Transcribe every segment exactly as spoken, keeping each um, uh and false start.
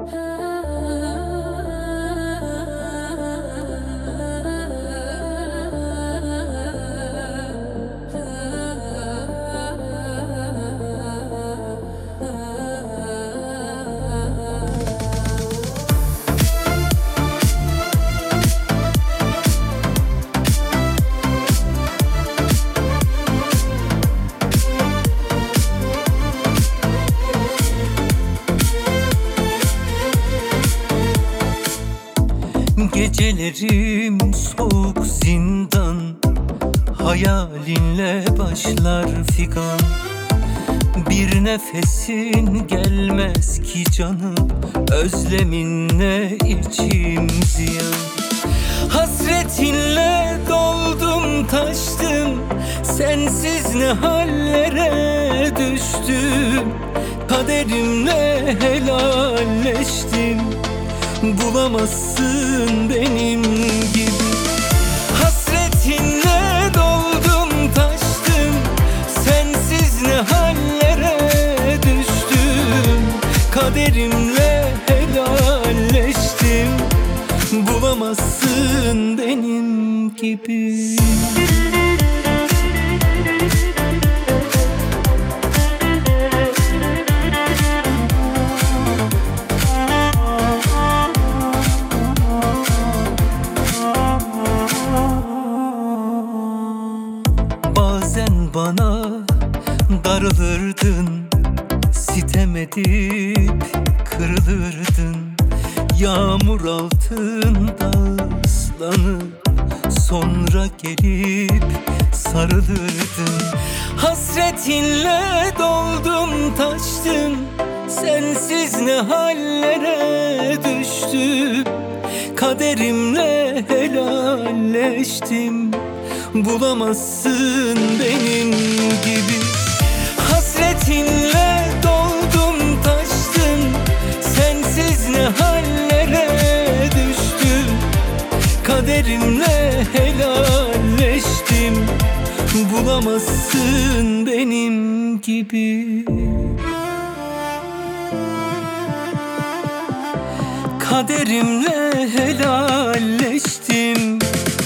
Gecelerim soğuk zindan, hayalinle başlar figan. Bir nefesin gelmez ki canım, özleminle içim ziyan. Hasretinle doldum taştım, sensiz ne hallere düştüm. Kaderimle helalleştim, bulamazsın benim gibi. Hasretinle doldum taştım, sensiz ne hallere düştüm. Kaderimle helalleştim, bulamazsın benim gibi. Bazen bana darılırdın, sitem edip kırılırdın. Yağmur altında ıslanıp sonra gelip sarılırdın. Hasretinle doldum taştım, sensiz ne hallere düştüm. Kaderimle helalleştim, bulamazsın benim gibi. Hasretinle doldum taştım, sensiz ne hallere düştüm. Kaderimle helalleştim, bulamazsın benim gibi. Kaderimle helalleştim,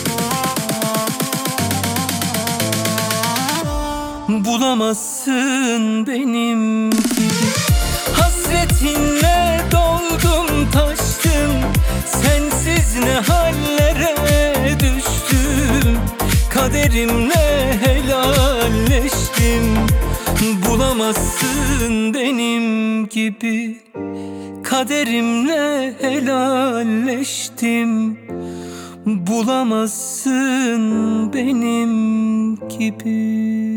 bulamazsın benim gibi. Hasretinle doldum taştım, sensiz ne hallere düştüm. Kaderimle helalleştim, bulamazsın benim gibi. Kaderimle helalleştim, bulamazsın benim gibi.